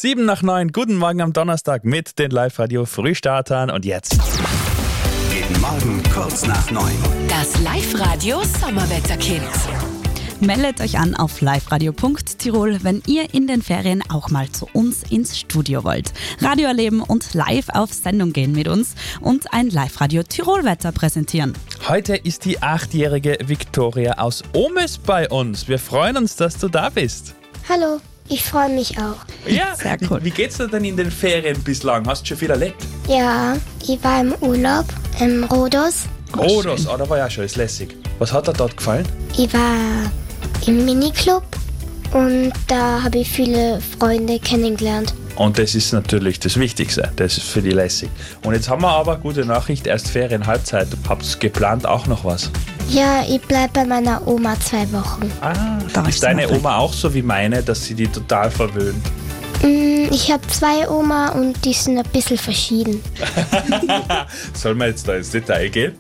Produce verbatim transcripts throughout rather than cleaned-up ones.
Sieben nach neun, guten Morgen am Donnerstag mit den Live-Radio-Frühstartern und jetzt. Jeden Morgen kurz nach neun. Das Live-Radio-Sommerwetterkind. Meldet euch an auf liveradio punkt tirol, wenn ihr in den Ferien auch mal zu uns ins Studio wollt. Radio erleben und live auf Sendung gehen mit uns und ein Live-Radio-Tirol-Wetter präsentieren. Heute ist die achtjährige Viktoria aus Omes bei uns. Wir freuen uns, dass du da bist. Hallo, ich freue mich auch. Ja, Sehr cool. Wie, wie geht's dir denn in den Ferien bislang? Hast du schon viel erlebt? Ja, ich war im Urlaub in Rhodos. Rhodos, oh, da war ja schon, ist lässig. Was hat dir dort gefallen? Ich war im Miniclub und da habe ich viele Freunde kennengelernt. Und das ist natürlich das Wichtigste, das ist für die lässig. Und jetzt haben wir aber, gute Nachricht, erst Ferienhalbzeit. Habt ihr geplant auch noch was? Ja, ich bleibe bei meiner Oma zwei Wochen. Ah, Da ist ist deine noch Oma auch so wie meine, dass sie die total verwöhnt? Mm, Ich habe zwei Oma und die sind ein bisschen verschieden. Soll man jetzt da ins Detail gehen?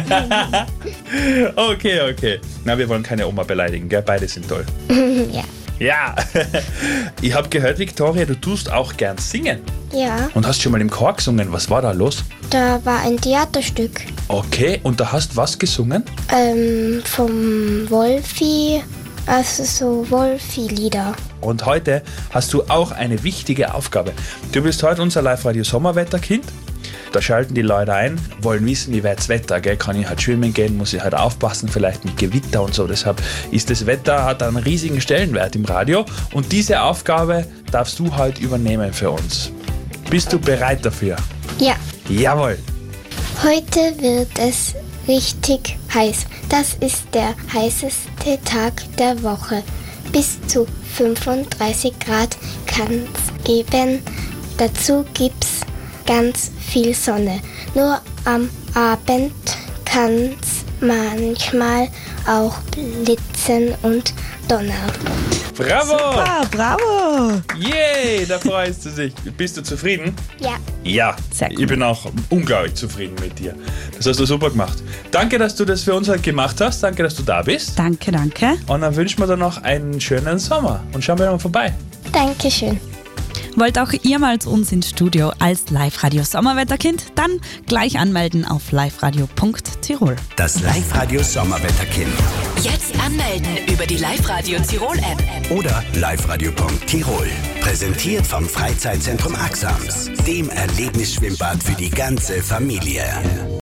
Okay, okay. Na, wir wollen keine Oma beleidigen, gell? Beide sind toll. Ja. Ja, ich habe gehört, Viktoria, du tust auch gern singen. Ja, Und hast schon mal im Chor gesungen. Was war da los? da war ein Theaterstück Okay, und da hast was gesungen? ähm, vom Wolfi, also so Wolfi-Lieder. Und heute hast du auch eine wichtige Aufgabe. Du bist heute unser Live-Radio-Sommerwetterkind. Da schalten die Leute ein, wollen wissen, wie wird's Wetter, gell? Kann ich halt schwimmen gehen, muss ich halt aufpassen, vielleicht mit Gewitter und so. Deshalb ist das Wetter, hat einen riesigen Stellenwert im Radio. Und diese Aufgabe darfst du heute übernehmen für uns. Bist du bereit dafür? Ja. Jawohl. Heute wird es richtig heiß. Das ist der heißeste Tag der Woche. Bis zu fünfunddreißig Grad kann es geben. Dazu gibt's ganz viel Sonne. Nur am Abend kann es manchmal auch blitzen und donnern. Bravo! Ah, bravo! Yay, da freust du dich. Bist du zufrieden? Ja. Ja, Sehr cool. Ich bin auch unglaublich zufrieden mit dir. Das hast du super gemacht. Danke, dass du das für uns heute gemacht hast. Danke, dass du da bist. Danke, danke. Und dann wünschen wir dir noch einen schönen Sommer. Und schauen wir mal vorbei. Dankeschön. Wollt auch ihr mal zu uns ins Studio als Live-Radio-Sommerwetterkind? Dann gleich anmelden auf liveradio punkt tirol. Das Live-Radio Sommerwetterkind. Jetzt anmelden über die Live-Radio-Tirol-App. Oder liveradio punkt tirol. Präsentiert vom Freizeitzentrum Axams, dem Erlebnisschwimmbad für die ganze Familie.